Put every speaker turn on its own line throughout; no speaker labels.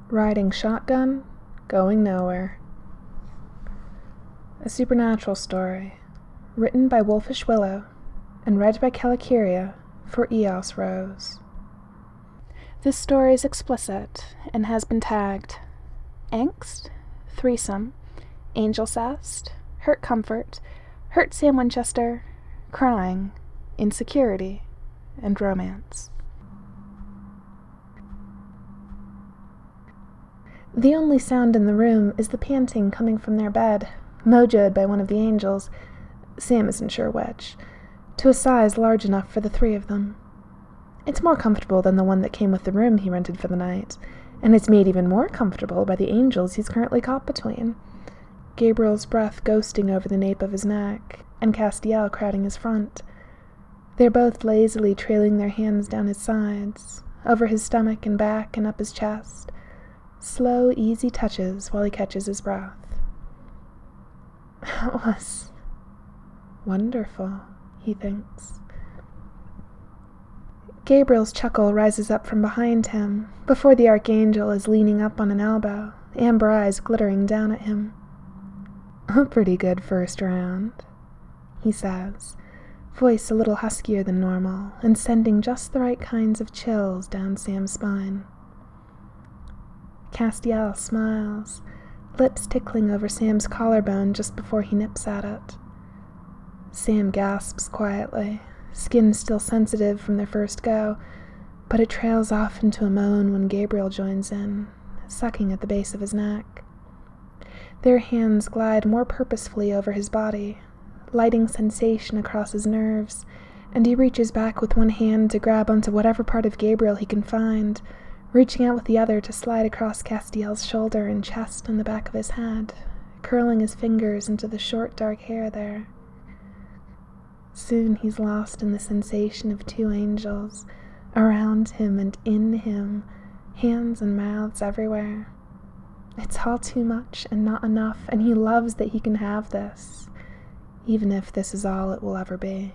Riding shotgun, going nowhere. A supernatural story, written by Wolfish Willow and read by Calicuria for Eos Rose. This story is explicit and has been tagged angst, threesome, angel cest, hurt comfort, hurt Sam Winchester, crying, insecurity, and romance. The only sound in the room is the panting coming from their bed, mojoed by one of the angels, Sam isn't sure which, to a size large enough for the three of them. It's more comfortable than the one that came with the room he rented for the night, and it's made even more comfortable by the angels he's currently caught between. Gabriel's breath ghosting over the nape of his neck, and Castiel crowding his front. They're both lazily trailing their hands down his sides, over his stomach and back and up his chest. Slow, easy touches while he catches his breath. That was wonderful, he thinks. Gabriel's chuckle rises up from behind him, before the archangel is leaning up on an elbow, amber eyes glittering down at him. A pretty good first round, he says, voice a little huskier than normal, and sending just the right kinds of chills down Sam's spine. Castiel smiles, lips tickling over Sam's collarbone just before he nips at it. Sam gasps quietly, skin still sensitive from their first go, but it trails off into a moan when Gabriel joins in, sucking at the base of his neck. Their hands glide more purposefully over his body, lighting sensation across his nerves, and he reaches back with one hand to grab onto whatever part of Gabriel he can find, reaching out with the other to slide across Castiel's shoulder and chest and the back of his head, curling his fingers into the short dark hair there. Soon he's lost in the sensation of two angels, around him and in him, hands and mouths everywhere. It's all too much and not enough, and he loves that he can have this, even if this is all it will ever be.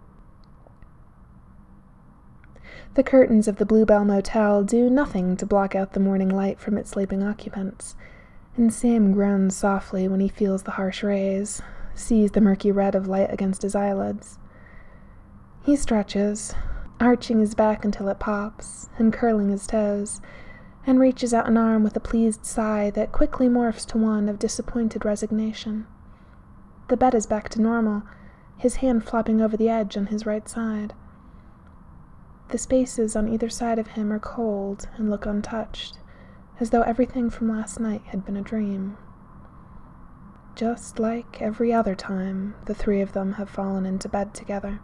The curtains of the Bluebell Motel do nothing to block out the morning light from its sleeping occupants, and Sam groans softly when he feels the harsh rays, sees the murky red of light against his eyelids. He stretches, arching his back until it pops, and curling his toes, and reaches out an arm with a pleased sigh that quickly morphs to one of disappointed resignation. The bed is back to normal, his hand flopping over the edge on his right side. The spaces on either side of him are cold and look untouched, as though everything from last night had been a dream. Just like every other time the three of them have fallen into bed together.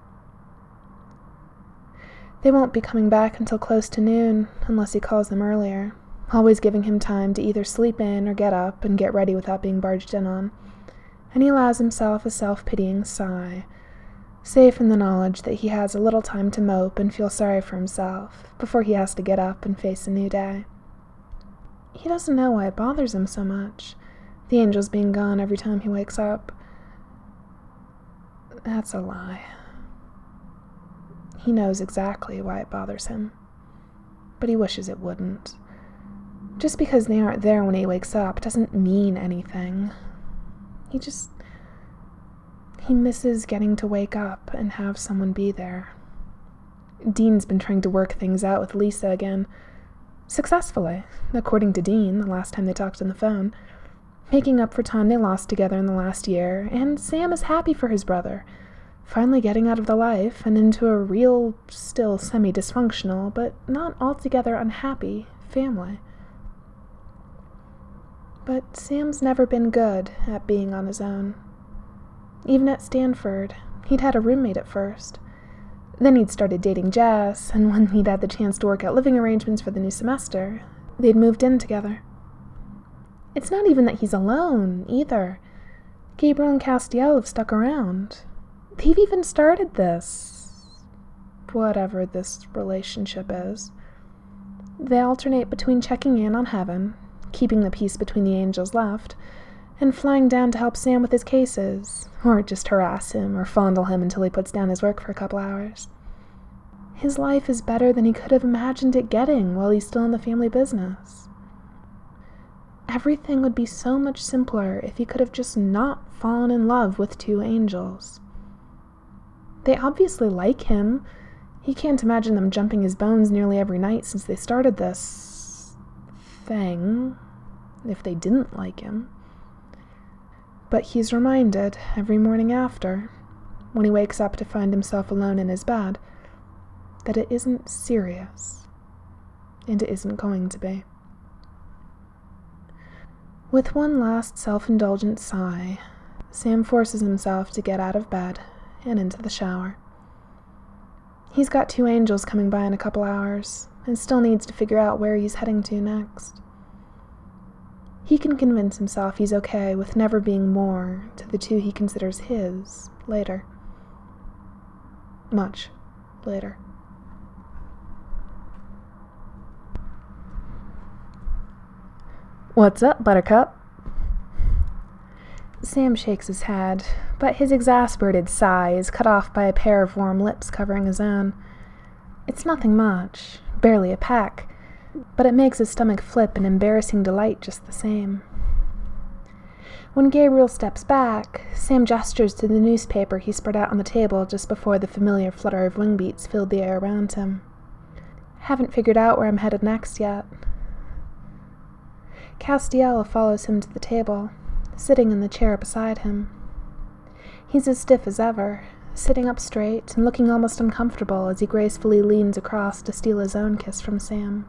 They won't be coming back until close to noon, unless he calls them earlier, always giving him time to either sleep in or get up and get ready without being barged in on, and he allows himself a self-pitying sigh, safe in the knowledge that he has a little time to mope and feel sorry for himself before he has to get up and face a new day. He doesn't know why it bothers him so much, the angels being gone every time he wakes up. That's a lie. He knows exactly why it bothers him, but he wishes it wouldn't. Just because they aren't there when he wakes up doesn't mean anything. He misses getting to wake up and have someone be there. Dean's been trying to work things out with Lisa again. Successfully, according to Dean, the last time they talked on the phone. Making up for time they lost together in the last year, and Sam is happy for his brother. Finally getting out of the life and into a real, still semi-dysfunctional, but not altogether unhappy, family. But Sam's never been good at being on his own. Even at Stanford, he'd had a roommate at first. Then he'd started dating Jess, and when he'd had the chance to work out living arrangements for the new semester, they'd moved in together. It's not even that he's alone, either. Gabriel and Castiel have stuck around. They've even started whatever this relationship is. They alternate between checking in on Heaven, keeping the peace between the angels left, and flying down to help Sam with his cases, or just harass him or fondle him until he puts down his work for a couple hours. His life is better than he could have imagined it getting while he's still in the family business. Everything would be so much simpler if he could have just not fallen in love with two angels. They obviously like him. He can't imagine them jumping his bones nearly every night since they started this thing, if they didn't like him. But he's reminded every morning after, when he wakes up to find himself alone in his bed, that it isn't serious, and it isn't going to be. With one last self-indulgent sigh, Sam forces himself to get out of bed and into the shower. He's got two angels coming by in a couple hours, and still needs to figure out where he's heading to next. He can convince himself he's okay with never being more to the two he considers his later. Much later. "What's up, Buttercup?" Sam shakes his head, but his exasperated sigh is cut off by a pair of warm lips covering his own. It's nothing much, barely a peck, but it makes his stomach flip in embarrassing delight just the same. When Gabriel steps back, Sam gestures to the newspaper he spread out on the table just before the familiar flutter of wing beats filled the air around him. "Haven't figured out where I'm headed next yet." Castiel follows him to the table, sitting in the chair beside him. He's as stiff as ever, sitting up straight and looking almost uncomfortable as he gracefully leans across to steal his own kiss from Sam.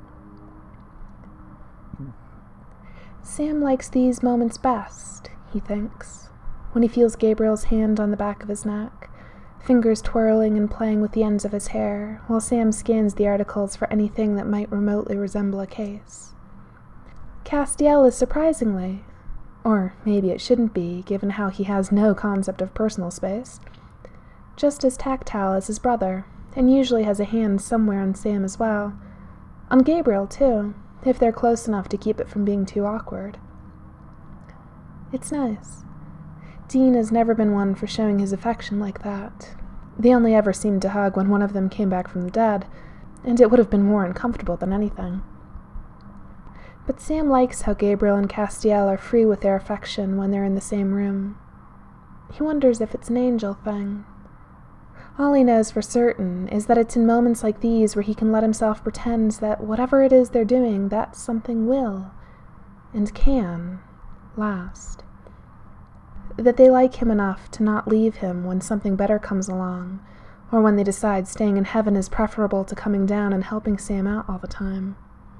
Sam likes these moments best, he thinks, when he feels Gabriel's hand on the back of his neck, fingers twirling and playing with the ends of his hair, while Sam scans the articles for anything that might remotely resemble a case. Castiel is surprisingly, or maybe it shouldn't be, given how he has no concept of personal space, just as tactile as his brother, and usually has a hand somewhere on Sam as well. On Gabriel, too, if they're close enough to keep it from being too awkward. It's nice. Dean has never been one for showing his affection like that. They only ever seemed to hug when one of them came back from the dead, and it would have been more uncomfortable than anything. But Sam likes how Gabriel and Castiel are free with their affection when they're in the same room. He wonders if it's an angel thing. All he knows for certain is that it's in moments like these where he can let himself pretend that whatever it is they're doing, that something will, and can, last. That they like him enough to not leave him when something better comes along, or when they decide staying in heaven is preferable to coming down and helping Sam out all the time.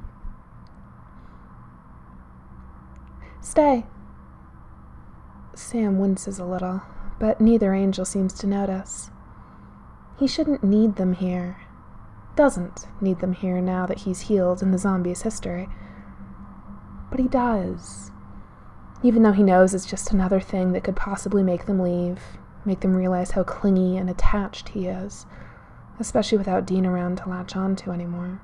"Stay." Sam winces a little, but neither angel seems to notice. He shouldn't need them here. Doesn't need them here now that he's healed in the zombie's history. But he does. Even though he knows it's just another thing that could possibly make them leave, make them realize how clingy and attached he is, especially without Dean around to latch on to anymore.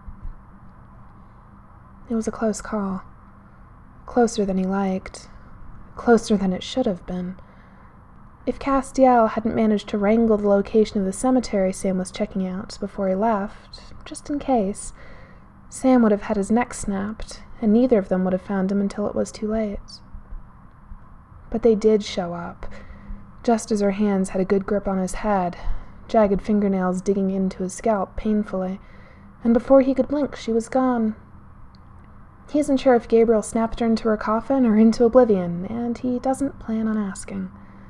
It was a close call. Closer than he liked. Closer than it should have been. If Castiel hadn't managed to wrangle the location of the cemetery Sam was checking out before he left, just in case, Sam would have had his neck snapped, and neither of them would have found him until it was too late. But they did show up, just as her hands had a good grip on his head, jagged fingernails digging into his scalp painfully, and before he could blink she was gone. He isn't sure if Gabriel snapped her into her coffin or into oblivion, and he doesn't plan on asking.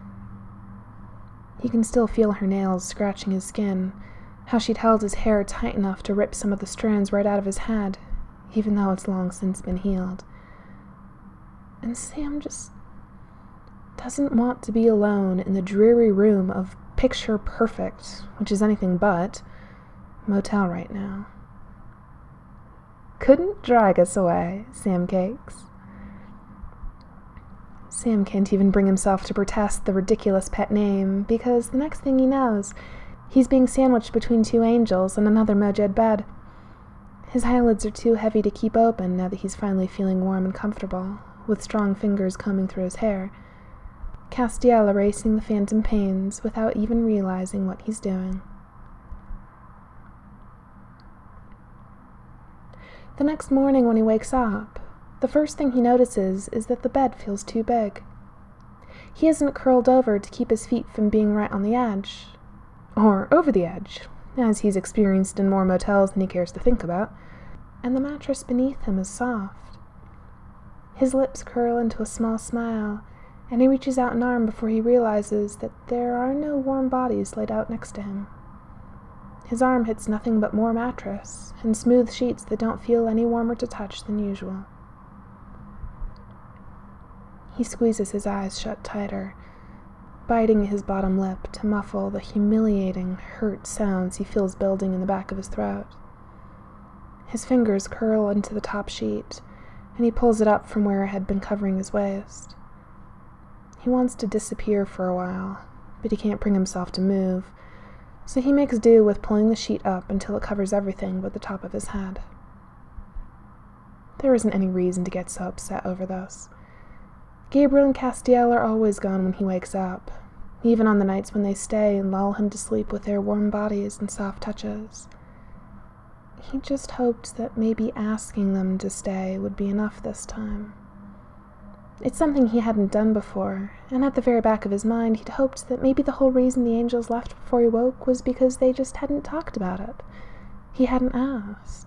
He can still feel her nails scratching his skin, how she'd held his hair tight enough to rip some of the strands right out of his head, even though it's long since been healed. And Sam just doesn't want to be alone in the dreary room of picture perfect, which is anything but, motel right now. "Couldn't drag us away, Sam Cakes." Sam can't even bring himself to protest the ridiculous pet name, because the next thing he knows, he's being sandwiched between two angels and another Mojed bed. His eyelids are too heavy to keep open now that he's finally feeling warm and comfortable, with strong fingers combing through his hair. Castiel erasing the phantom pains without even realizing what he's doing. The next morning when he wakes up, the first thing he notices is that the bed feels too big. He isn't curled over to keep his feet from being right on the edge, or over the edge, as he's experienced in more motels than he cares to think about, and the mattress beneath him is soft. His lips curl into a small smile, and he reaches out an arm before he realizes that there are no warm bodies laid out next to him. His arm hits nothing but more mattress, and smooth sheets that don't feel any warmer to touch than usual. He squeezes his eyes shut tighter, biting his bottom lip to muffle the humiliating, hurt sounds he feels building in the back of his throat. His fingers curl into the top sheet, and he pulls it up from where it had been covering his waist. He wants to disappear for a while, but he can't bring himself to move, so he makes do with pulling the sheet up until it covers everything but the top of his head. There isn't any reason to get so upset over this. Gabriel and Castiel are always gone when he wakes up, even on the nights when they stay and lull him to sleep with their warm bodies and soft touches. He just hoped that maybe asking them to stay would be enough this time. It's something he hadn't done before, and at the very back of his mind he'd hoped that maybe the whole reason the angels left before he woke was because they just hadn't talked about it. He hadn't asked.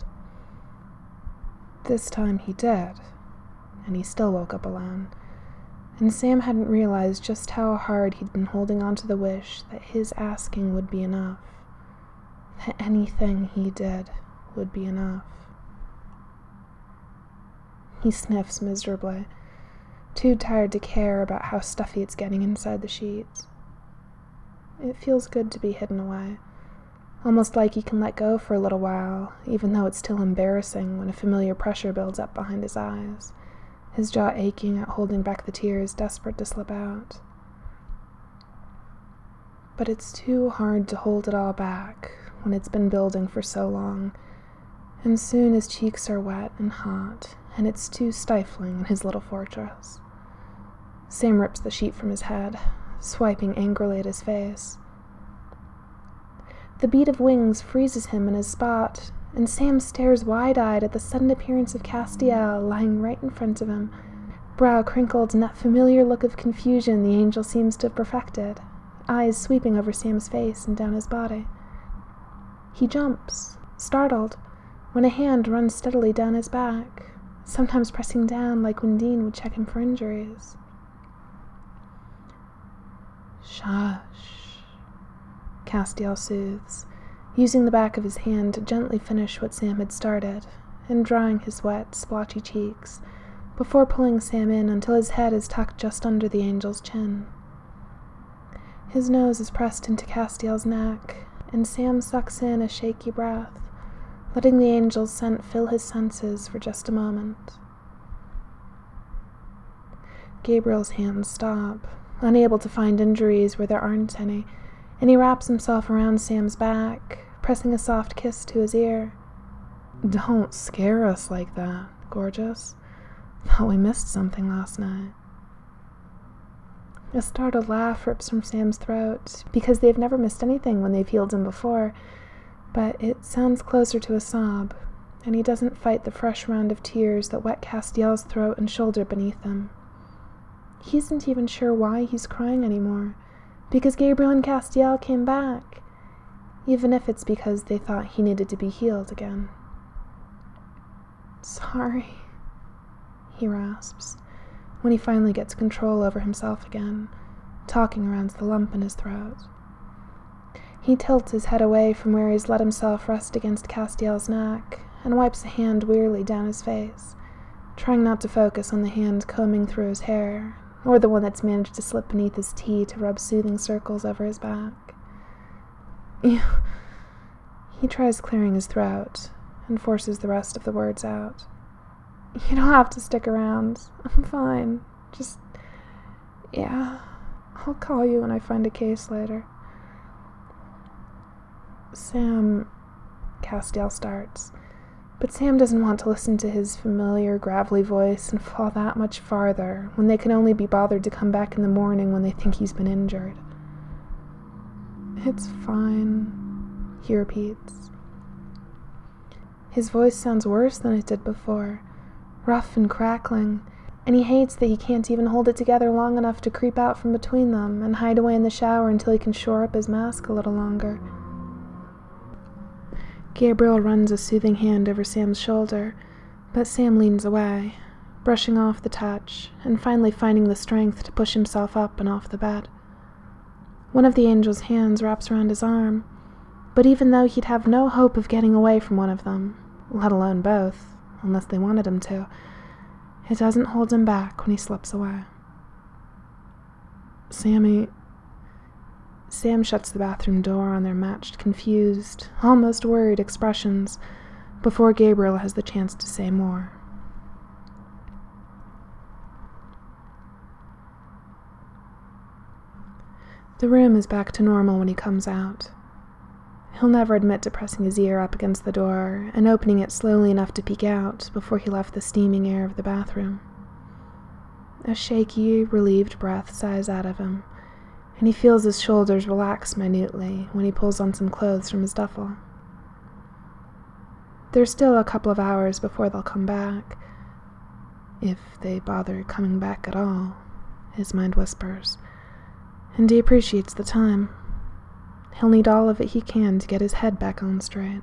This time he did, and he still woke up alone. And Sam hadn't realized just how hard he'd been holding on to the wish that his asking would be enough, that anything he did would be enough. He sniffs miserably, too tired to care about how stuffy it's getting inside the sheets. It feels good to be hidden away, almost like he can let go for a little while, even though it's still embarrassing when a familiar pressure builds up behind his eyes, his jaw aching at holding back the tears desperate to slip out. But it's too hard to hold it all back when it's been building for so long, and soon his cheeks are wet and hot, and it's too stifling in his little fortress. Sam rips the sheet from his head, swiping angrily at his face. The beat of wings freezes him in his spot, and Sam stares wide-eyed at the sudden appearance of Castiel lying right in front of him, brow crinkled in that familiar look of confusion the angel seems to have perfected, eyes sweeping over Sam's face and down his body. He jumps, startled, when a hand runs steadily down his back, sometimes pressing down like when Dean would check him for injuries. "Shush," Castiel soothes, using the back of his hand to gently finish what Sam had started, and drying his wet, splotchy cheeks, before pulling Sam in until his head is tucked just under the angel's chin. His nose is pressed into Castiel's neck, and Sam sucks in a shaky breath, letting the angel's scent fill his senses for just a moment. Gabriel's hands stop, unable to find injuries where there aren't any, and he wraps himself around Sam's back, pressing a soft kiss to his ear. "Don't scare us like that, gorgeous. Thought we missed something last night." A startled laugh rips from Sam's throat, because they've never missed anything when they've healed him before, but it sounds closer to a sob, and he doesn't fight the fresh round of tears that wet Castiel's throat and shoulder beneath him. He isn't even sure why he's crying anymore, because Gabriel and Castiel came back, even if it's because they thought he needed to be healed again. "Sorry," he rasps, when he finally gets control over himself again, talking around the lump in his throat. He tilts his head away from where he's let himself rest against Castiel's neck, and wipes a hand wearily down his face, trying not to focus on the hand combing through his hair, or the one that's managed to slip beneath his tee to rub soothing circles over his back. He tries clearing his throat, and forces the rest of the words out. "You don't have to stick around. I'm fine. Just, yeah, I'll call you when I find a case later." "Sam," Castiel starts, but Sam doesn't want to listen to his familiar gravelly voice and fall that much farther when they can only be bothered to come back in the morning when they think he's been injured. "It's fine," he repeats. His voice sounds worse than it did before, rough and crackling, and he hates that he can't even hold it together long enough to creep out from between them and hide away in the shower until he can shore up his mask a little longer. Gabriel runs a soothing hand over Sam's shoulder, but Sam leans away, brushing off the touch, and finally finding the strength to push himself up and off the bed. One of the angel's hands wraps around his arm, but even though he'd have no hope of getting away from one of them, let alone both, unless they wanted him to, it doesn't hold him back when he slips away. Sam shuts the bathroom door on their matched, confused, almost worried expressions before Gabriel has the chance to say more. The room is back to normal when he comes out. He'll never admit to pressing his ear up against the door and opening it slowly enough to peek out before he left the steaming air of the bathroom. A shaky, relieved breath sighs out of him, and he feels his shoulders relax minutely when he pulls on some clothes from his duffel. There's still a couple of hours before they'll come back, if they bother coming back at all, his mind whispers, and he appreciates the time. He'll need all of it he can to get his head back on straight.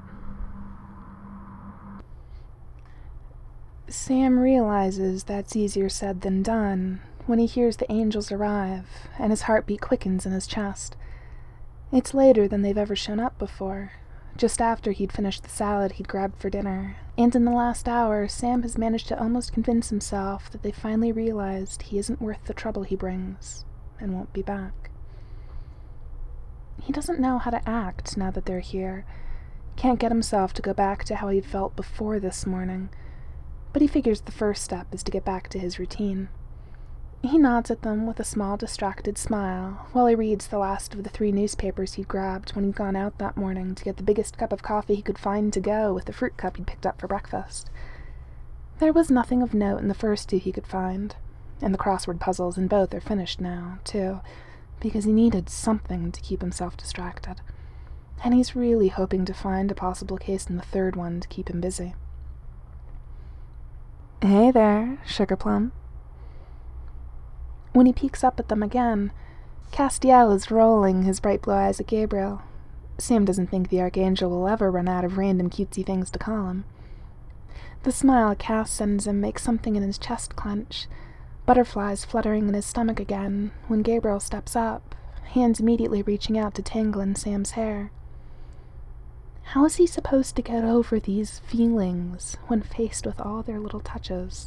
Sam realizes that's easier said than done when he hears the angels arrive and his heartbeat quickens in his chest. It's later than they've ever shown up before, just after he'd finished the salad he'd grabbed for dinner, and in the last hour Sam has managed to almost convince himself that they finally realized he isn't worth the trouble he brings and won't be back. He doesn't know how to act now that they're here. Can't get himself to go back to how he'd felt before this morning, but he figures the first step is to get back to his routine. He nods at them with a small, distracted smile while he reads the last of the 3 newspapers he'd grabbed when he'd gone out that morning to get the biggest cup of coffee he could find to go with the fruit cup he'd picked up for breakfast. There was nothing of note in the first 2 he could find, and the crossword puzzles in both are finished now, too, because he needed something to keep himself distracted, and he's really hoping to find a possible case in the 3rd one to keep him busy. "Hey there, Sugar Plum." When he peeks up at them again, Castiel is rolling his bright blue eyes at Gabriel. Sam doesn't think the Archangel will ever run out of random cutesy things to call him. The smile Cass sends him makes something in his chest clench, butterflies fluttering in his stomach again when Gabriel steps up, hands immediately reaching out to tangle in Sam's hair. How is he supposed to get over these feelings when faced with all their little touches?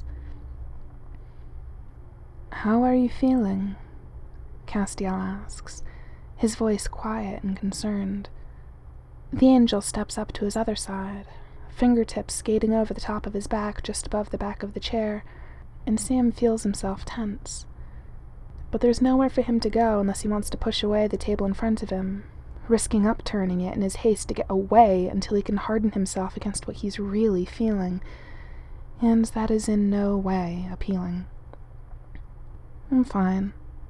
"How are you feeling?" Castiel asks, his voice quiet and concerned. The angel steps up to his other side, fingertips skating over the top of his back just above the back of the chair, and Sam feels himself tense. But there's nowhere for him to go unless he wants to push away the table in front of him, risking upturning it in his haste to get away until he can harden himself against what he's really feeling, and that is in no way appealing. "I'm fine."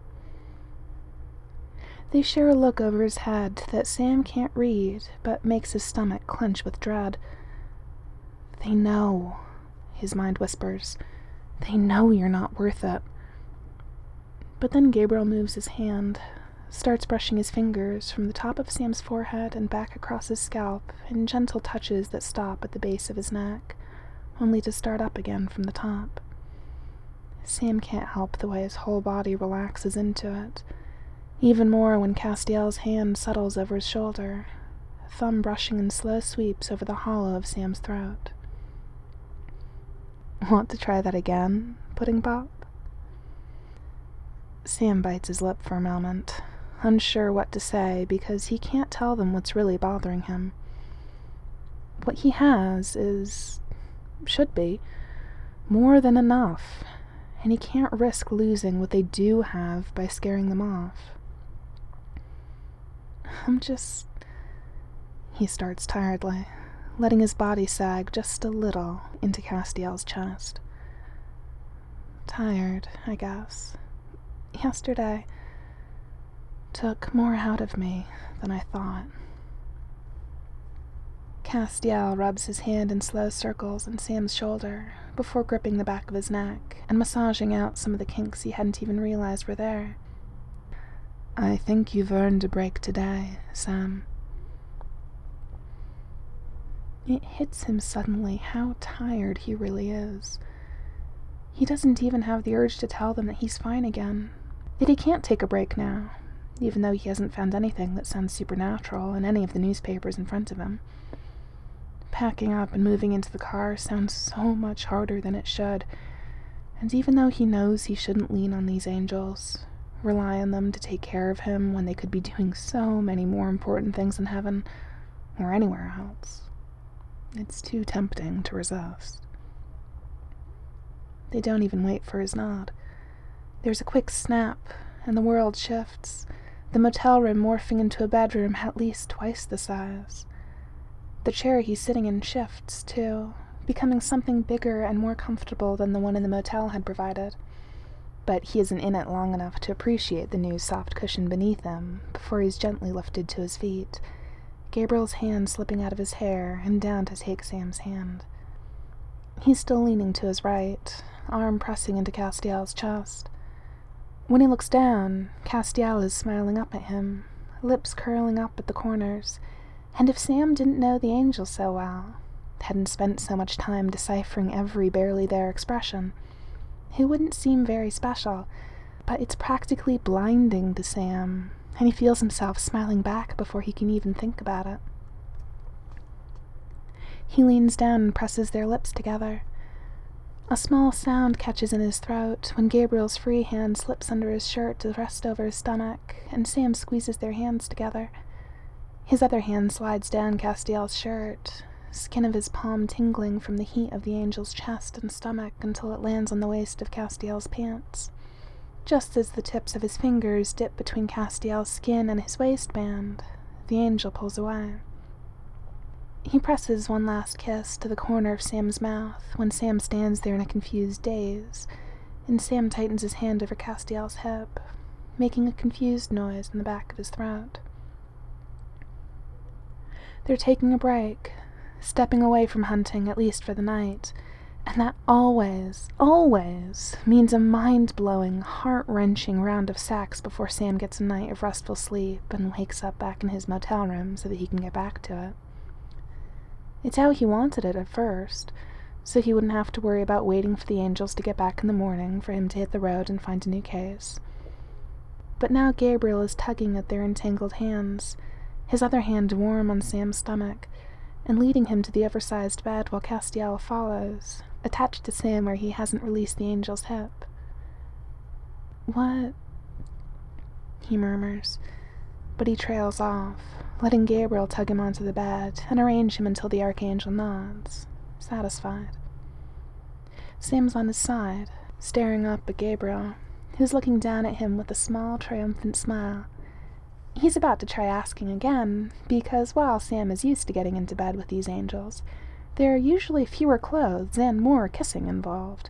They share a look over his head that Sam can't read, but makes his stomach clench with dread. "They know," his mind whispers. "They know you're not worth it." But then Gabriel moves his hand, starts brushing his fingers from the top of Sam's forehead and back across his scalp in gentle touches that stop at the base of his neck, only to start up again from the top. Sam can't help the way his whole body relaxes into it, even more when Castiel's hand settles over his shoulder, thumb brushing in slow sweeps over the hollow of Sam's throat. "Want to try that again, Pudding Pop?" Sam bites his lip for a moment, unsure what to say because he can't tell them what's really bothering him. What he has should be, more than enough, and he can't risk losing what they do have by scaring them off. He starts tiredly, letting his body sag just a little into Castiel's chest. "Tired, I guess. Yesterday took more out of me than I thought." Castiel rubs his hand in slow circles on Sam's shoulder before gripping the back of his neck and massaging out some of the kinks he hadn't even realized were there. "I think you've earned a break today, Sam." It hits him suddenly how tired he really is. He doesn't even have the urge to tell them that he's fine again, that he can't take a break now, even though he hasn't found anything that sounds supernatural in any of the newspapers in front of him. Packing up and moving into the car sounds so much harder than it should, and even though he knows he shouldn't lean on these angels, rely on them to take care of him when they could be doing so many more important things in heaven or anywhere else, it's too tempting to resist. They don't even wait for his nod. There's a quick snap, and the world shifts, the motel room morphing into a bedroom at least twice the size. The chair he's sitting in shifts, too, becoming something bigger and more comfortable than the one in the motel had provided. But he isn't in it long enough to appreciate the new soft cushion beneath him before he's gently lifted to his feet, Gabriel's hand slipping out of his hair and down to take Sam's hand. He's still leaning to his right, arm pressing into Castiel's chest. When he looks down, Castiel is smiling up at him, lips curling up at the corners, and if Sam didn't know the angel so well, hadn't spent so much time deciphering every barely there expression, it wouldn't seem very special, but it's practically blinding to Sam, and he feels himself smiling back before he can even think about it. He leans down and presses their lips together. A small sound catches in his throat when Gabriel's free hand slips under his shirt to rest over his stomach, and Sam squeezes their hands together. His other hand slides down Castiel's shirt, skin of his palm tingling from the heat of the angel's chest and stomach until it lands on the waist of Castiel's pants. Just as the tips of his fingers dip between Castiel's skin and his waistband, the angel pulls away. He presses one last kiss to the corner of Sam's mouth when Sam stands there in a confused daze, and Sam tightens his hand over Castiel's hip, making a confused noise in the back of his throat. They're taking a break, stepping away from hunting, at least for the night, and that always, always means a mind-blowing, heart-wrenching round of sex before Sam gets a night of restful sleep and wakes up back in his motel room so that he can get back to it. It's how he wanted it at first, so he wouldn't have to worry about waiting for the angels to get back in the morning for him to hit the road and find a new case. But now Gabriel is tugging at their entangled hands, his other hand warm on Sam's stomach, and leading him to the oversized bed while Castiel follows, attached to Sam where he hasn't released the angel's hip. "What?" he murmurs, but he trails off, letting Gabriel tug him onto the bed and arrange him until the archangel nods, satisfied. Sam's on his side, staring up at Gabriel, who's looking down at him with a small, triumphant smile. He's about to try asking again, because while Sam is used to getting into bed with these angels, there are usually fewer clothes and more kissing involved.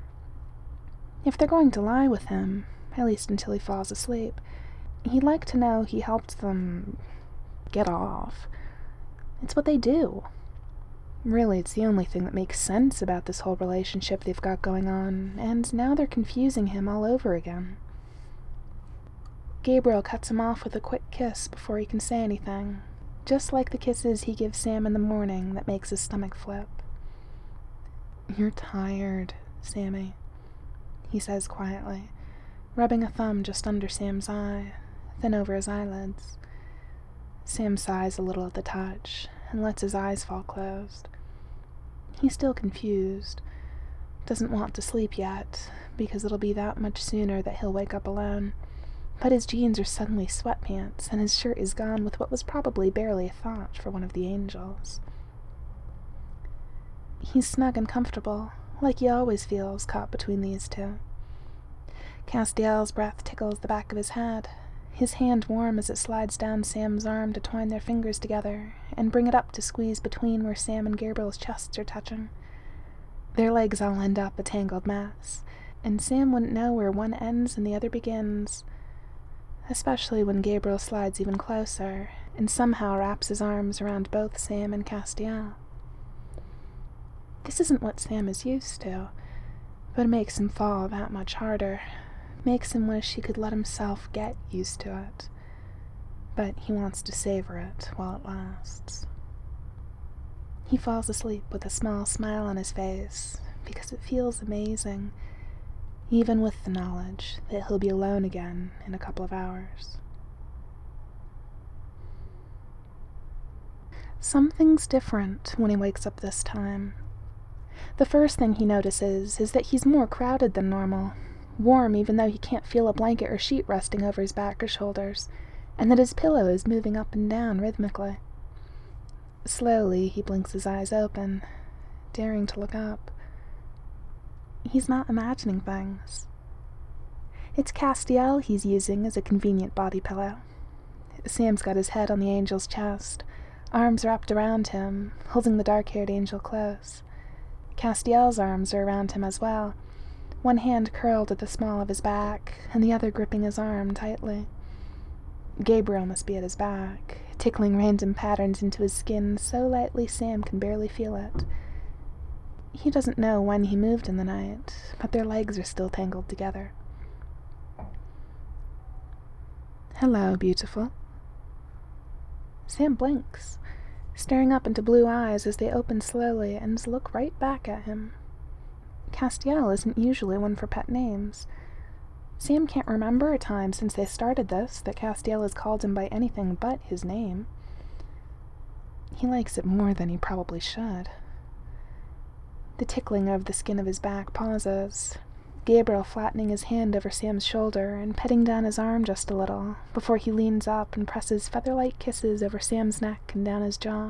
If they're going to lie with him, at least until he falls asleep, he'd like to know he helped them get off. It's what they do. Really, it's the only thing that makes sense about this whole relationship they've got going on, and now they're confusing him all over again. Gabriel cuts him off with a quick kiss before he can say anything, just like the kisses he gives Sam in the morning that makes his stomach flip. "You're tired, Sammy," he says quietly, rubbing a thumb just under Sam's eye, then over his eyelids. Sam sighs a little at the touch and lets his eyes fall closed. He's still confused, doesn't want to sleep yet, because it'll be that much sooner that he'll wake up alone. But his jeans are suddenly sweatpants, and his shirt is gone with what was probably barely a thought for one of the angels. He's snug and comfortable, like he always feels caught between these two. Castiel's breath tickles the back of his head, his hand warm as it slides down Sam's arm to twine their fingers together and bring it up to squeeze between where Sam and Gabriel's chests are touching. Their legs all end up a tangled mess, and Sam wouldn't know where one ends and the other begins, especially when Gabriel slides even closer and somehow wraps his arms around both Sam and Castiel. This isn't what Sam is used to, but it makes him fall that much harder, makes him wish he could let himself get used to it. But he wants to savor it while it lasts. He falls asleep with a small smile on his face, because it feels amazing, even with the knowledge that he'll be alone again in a couple of hours. Something's different when he wakes up this time. The first thing he notices is that he's more crowded than normal, warm even though he can't feel a blanket or sheet resting over his back or shoulders, and that his pillow is moving up and down rhythmically. Slowly, he blinks his eyes open, daring to look up. He's not imagining things. It's Castiel he's using as a convenient body pillow. Sam's got his head on the angel's chest, arms wrapped around him, holding the dark-haired angel close. Castiel's arms are around him as well, one hand curled at the small of his back, and the other gripping his arm tightly. Gabriel must be at his back, tickling random patterns into his skin so lightly Sam can barely feel it. He doesn't know when he moved in the night, but their legs are still tangled together. "Hello, beautiful." Sam blinks, staring up into blue eyes as they open slowly and look right back at him. Castiel isn't usually one for pet names. Sam can't remember a time since they started this that Castiel has called him by anything but his name. He likes it more than he probably should. The tickling of the skin of his back pauses, Gabriel flattening his hand over Sam's shoulder and petting down his arm just a little, before he leans up and presses feather-like kisses over Sam's neck and down his jaw.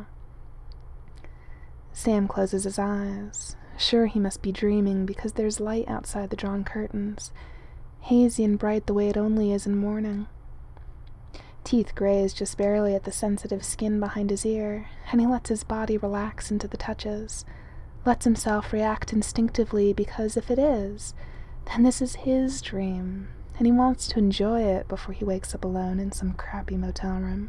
Sam closes his eyes, sure he must be dreaming because there's light outside the drawn curtains, hazy and bright the way it only is in morning. Teeth graze just barely at the sensitive skin behind his ear, and he lets his body relax into the touches, lets himself react instinctively because if it is, then this is his dream, and he wants to enjoy it before he wakes up alone in some crappy motel room.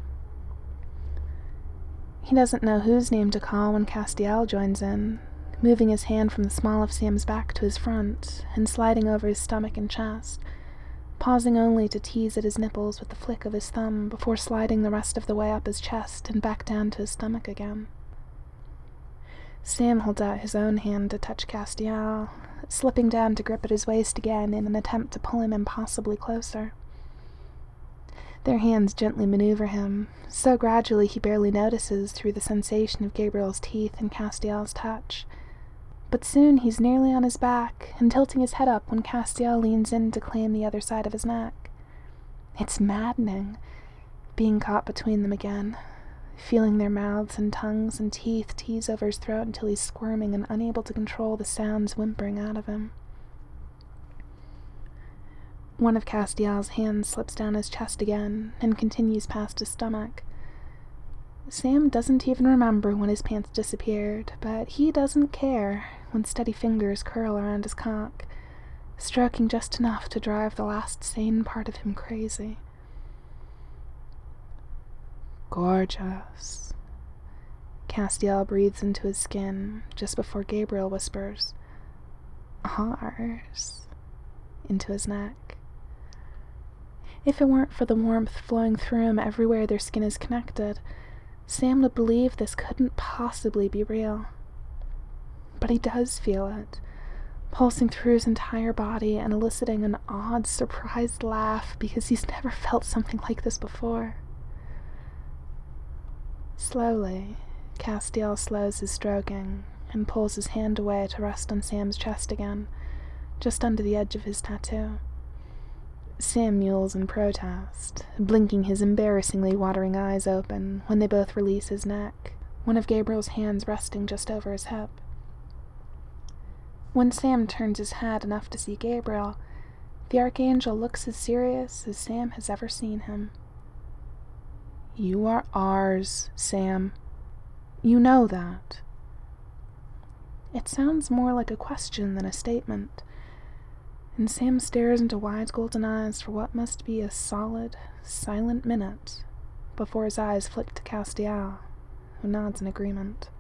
He doesn't know whose name to call when Castiel joins in, moving his hand from the small of Sam's back to his front and sliding over his stomach and chest, pausing only to tease at his nipples with the flick of his thumb before sliding the rest of the way up his chest and back down to his stomach again. Sam holds out his own hand to touch Castiel, slipping down to grip at his waist again in an attempt to pull him impossibly closer. Their hands gently maneuver him, so gradually he barely notices through the sensation of Gabriel's teeth and Castiel's touch. But soon he's nearly on his back and tilting his head up when Castiel leans in to claim the other side of his neck. It's maddening, being caught between them again, feeling their mouths and tongues and teeth tease over his throat until he's squirming and unable to control the sounds whimpering out of him. One of Castiel's hands slips down his chest again and continues past his stomach. Sam doesn't even remember when his pants disappeared, but he doesn't care when steady fingers curl around his cock, stroking just enough to drive the last sane part of him crazy. "Gorgeous." Castiel breathes into his skin just before Gabriel whispers, "Ours," into his neck. If it weren't for the warmth flowing through him everywhere their skin is connected, Sam would believe this couldn't possibly be real. But he does feel it, pulsing through his entire body and eliciting an odd, surprised laugh because he's never felt something like this before. Slowly, Castiel slows his stroking and pulls his hand away to rest on Sam's chest again, just under the edge of his tattoo. Sam mules in protest, blinking his embarrassingly watering eyes open when they both release his neck, one of Gabriel's hands resting just over his hip. When Sam turns his head enough to see Gabriel, the Archangel looks as serious as Sam has ever seen him. "You are ours, Sam. You know that." It sounds more like a question than a statement, and Sam stares into wide golden eyes for what must be a solid, silent minute before his eyes flick to Castiel, who nods in agreement.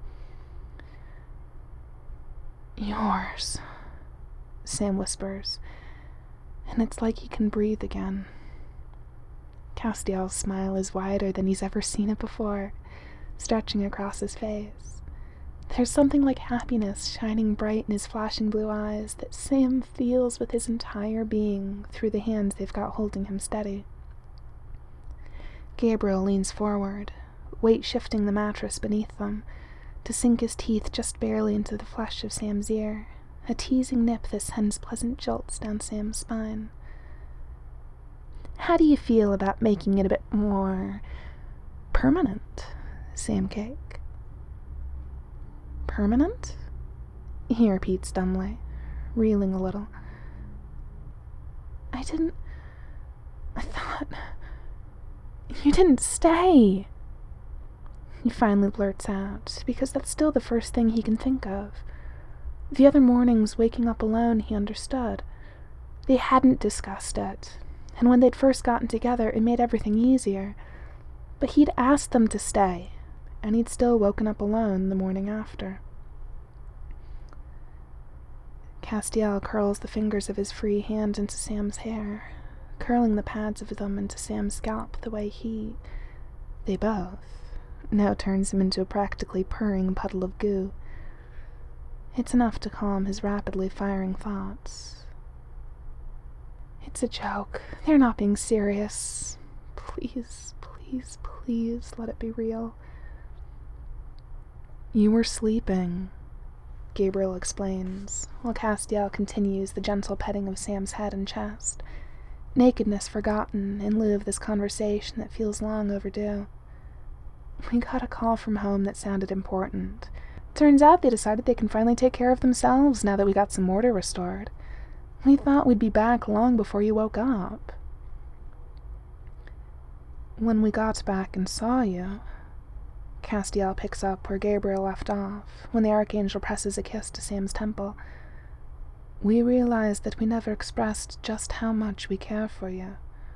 "Yours," Sam whispers, and it's like he can breathe again. Castiel's smile is wider than he's ever seen it before, stretching across his face. There's something like happiness shining bright in his flashing blue eyes that Sam feels with his entire being through the hands they've got holding him steady. Gabriel leans forward, weight shifting the mattress beneath them, to sink his teeth just barely into the flesh of Sam's ear, a teasing nip that sends pleasant jolts down Sam's spine. "How do you feel about making it a bit more permanent, Samcake?" "Permanent?" he repeats dumbly, reeling a little. I thought... You didn't stay," he finally blurts out, because that's still the first thing he can think of. The other mornings waking up alone, he understood. They hadn't discussed it, and when they'd first gotten together, it made everything easier. But he'd asked them to stay, and he'd still woken up alone the morning after. Castiel curls the fingers of his free hand into Sam's hair, curling the pads of them into Sam's scalp the way they both, now turns him into a practically purring puddle of goo. It's enough to calm his rapidly firing thoughts. "It's a joke. They're not being serious. Please, please, please let it be real." "You were sleeping," Gabriel explains, while Castiel continues the gentle petting of Sam's head and chest, nakedness forgotten in lieu of this conversation that feels long overdue. "We got a call from home that sounded important. Turns out they decided they can finally take care of themselves now that we got some order restored. We thought we'd be back long before you woke up." "When we got back and saw you," Castiel picks up where Gabriel left off when the Archangel presses a kiss to Sam's temple, "we realized that we never expressed just how much we care for you."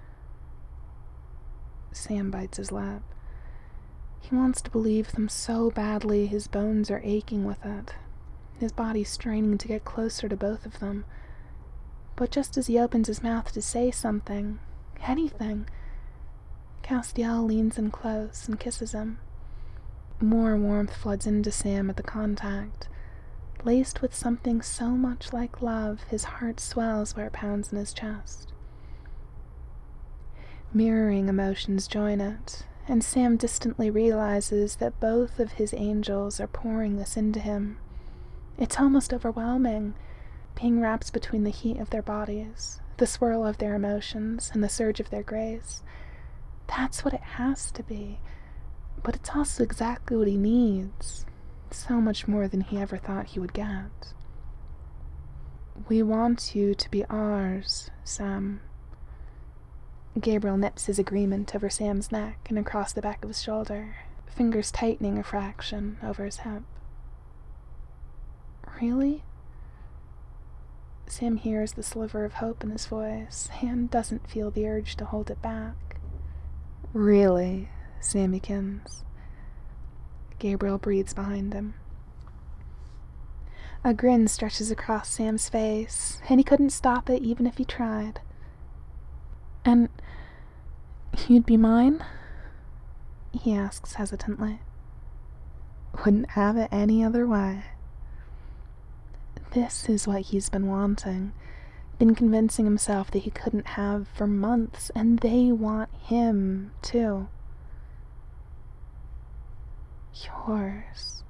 Sam bites his lip. He wants to believe them so badly his bones are aching with it, his body straining to get closer to both of them. But just as he opens his mouth to say something, anything, Castiel leans in close and kisses him. More warmth floods into Sam at the contact. Laced with something so much like love, his heart swells where it pounds in his chest. Mirroring emotions join it, and Sam distantly realizes that both of his angels are pouring this into him. It's almost overwhelming, being wrapped between the heat of their bodies, the swirl of their emotions, and the surge of their grace. That's what it has to be, but it's also exactly what he needs, so much more than he ever thought he would get. "We want you to be ours, Sam." Gabriel nips his agreement over Sam's neck and across the back of his shoulder, fingers tightening a fraction over his hip. "Really?" Sam hears the sliver of hope in his voice and doesn't feel the urge to hold it back. "Really, Sammykins?" Gabriel breathes behind him. A grin stretches across Sam's face, and he couldn't stop it even if he tried. "And you'd be mine?" he asks hesitantly. "Wouldn't have it any other way." This is what he's been wanting, been convincing himself that he couldn't have for months, and they want him, too. "Yours."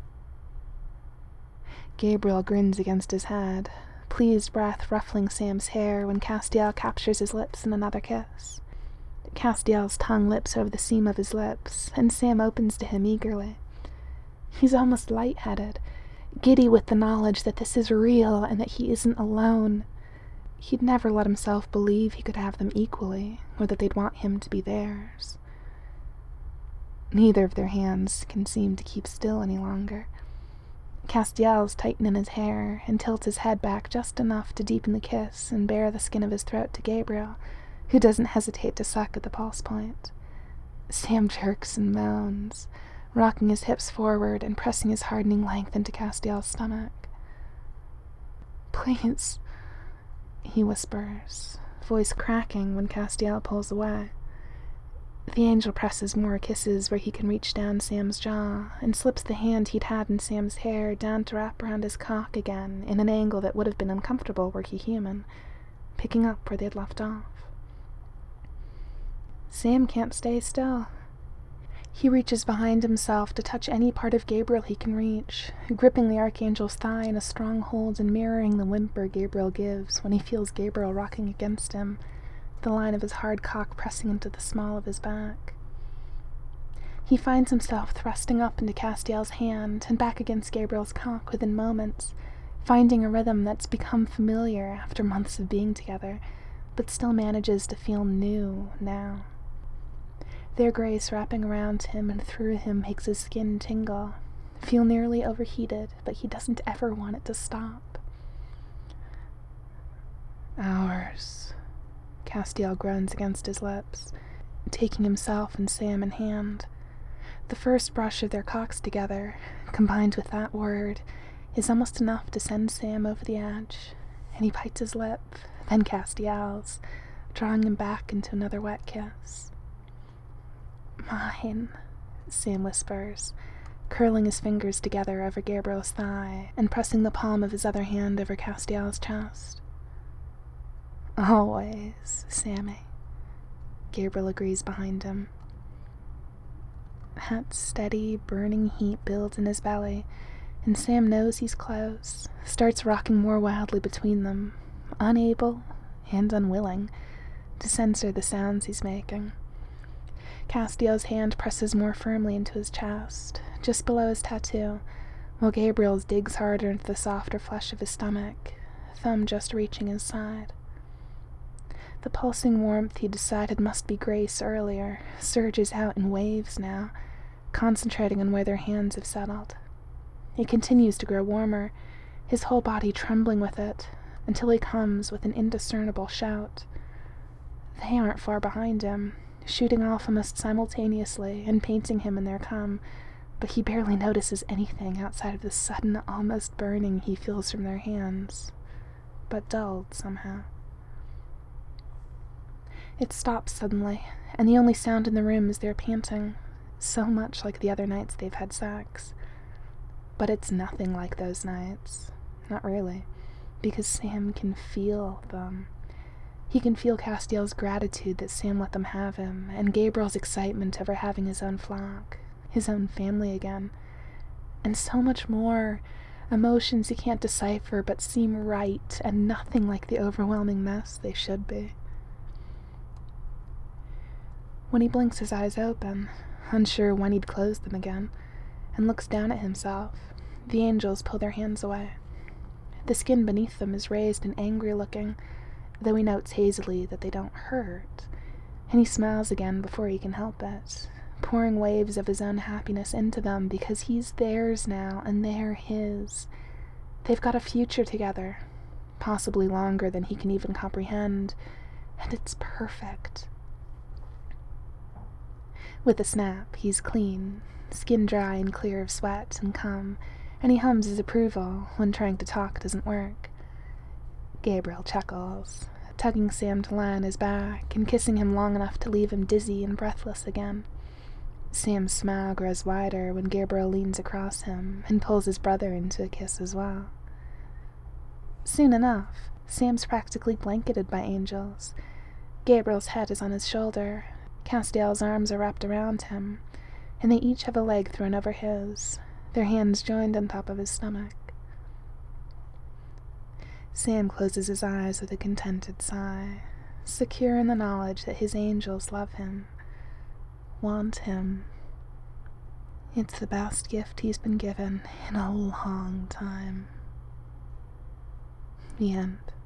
Gabriel grins against his head, pleased breath ruffling Sam's hair when Castiel captures his lips in another kiss. Castiel's tongue lips over the seam of his lips, and Sam opens to him eagerly. He's almost lightheaded, giddy with the knowledge that this is real and that he isn't alone. He'd never let himself believe he could have them equally, or that they'd want him to be theirs. Neither of their hands can seem to keep still any longer. Castiel's tighten in his hair and tilts his head back just enough to deepen the kiss and bare the skin of his throat to Gabriel, who doesn't hesitate to suck at the pulse point. Sam jerks and moans, rocking his hips forward and pressing his hardening length into Castiel's stomach. "Please," he whispers, voice cracking when Castiel pulls away. The angel presses more kisses where he can reach down Sam's jaw and slips the hand he'd had in Sam's hair down to wrap around his cock again in an angle that would have been uncomfortable were he human, picking up where they'd left off. Sam can't stay still. He reaches behind himself to touch any part of Gabriel he can reach, gripping the Archangel's thigh in a strong hold and mirroring the whimper Gabriel gives when he feels Gabriel rocking against him, the line of his hard cock pressing into the small of his back. He finds himself thrusting up into Castiel's hand and back against Gabriel's cock within moments, finding a rhythm that's become familiar after months of being together, but still manages to feel new now. Their grace wrapping around him and through him makes his skin tingle, feel nearly overheated, but he doesn't ever want it to stop. "Ours," Castiel groans against his lips, taking himself and Sam in hand. The first brush of their cocks together, combined with that word, is almost enough to send Sam over the edge, and he bites his lip, then Castiel's, drawing him back into another wet kiss. "Mine," Sam whispers, curling his fingers together over Gabriel's thigh and pressing the palm of his other hand over Castiel's chest. "Always, Sammy," Gabriel agrees behind him. That steady, burning heat builds in his belly, and Sam knows he's close, starts rocking more wildly between them, unable and unwilling to censor the sounds he's making. Castiel's hand presses more firmly into his chest, just below his tattoo, while Gabriel's digs harder into the softer flesh of his stomach, thumb just reaching his side. The pulsing warmth he decided must be grace earlier surges out in waves now, concentrating on where their hands have settled. It continues to grow warmer, his whole body trembling with it, until he comes with an indiscernible shout. They aren't far behind him, shooting off almost simultaneously and painting him in their cum, but he barely notices anything outside of the sudden, almost burning he feels from their hands, but dulled somehow. It stops suddenly, and the only sound in the room is their panting, so much like the other nights they've had sex. But it's nothing like those nights. Not really, because Sam can feel them. He can feel Castiel's gratitude that Sam let them have him, and Gabriel's excitement over having his own flock, his own family again, and so much more, emotions he can't decipher but seem right and nothing like the overwhelming mess they should be. When he blinks his eyes open, unsure when he'd close them again, and looks down at himself, the angels pull their hands away. The skin beneath them is raised and angry looking, though he notes hazily that they don't hurt, and he smiles again before he can help it, pouring waves of his own happiness into them because he's theirs now and they're his. They've got a future together, possibly longer than he can even comprehend, and it's perfect. With a snap, he's clean, skin dry and clear of sweat and cum, and he hums his approval when trying to talk doesn't work. Gabriel chuckles, tugging Sam to lie on his back and kissing him long enough to leave him dizzy and breathless again. Sam's smile grows wider when Gabriel leans across him and pulls his brother into a kiss as well. Soon enough, Sam's practically blanketed by angels. Gabriel's head is on his shoulder, Castiel's arms are wrapped around him, and they each have a leg thrown over his, their hands joined on top of his stomach. Sam closes his eyes with a contented sigh, secure in the knowledge that his angels love him, want him. It's the best gift he's been given in a long time. The end.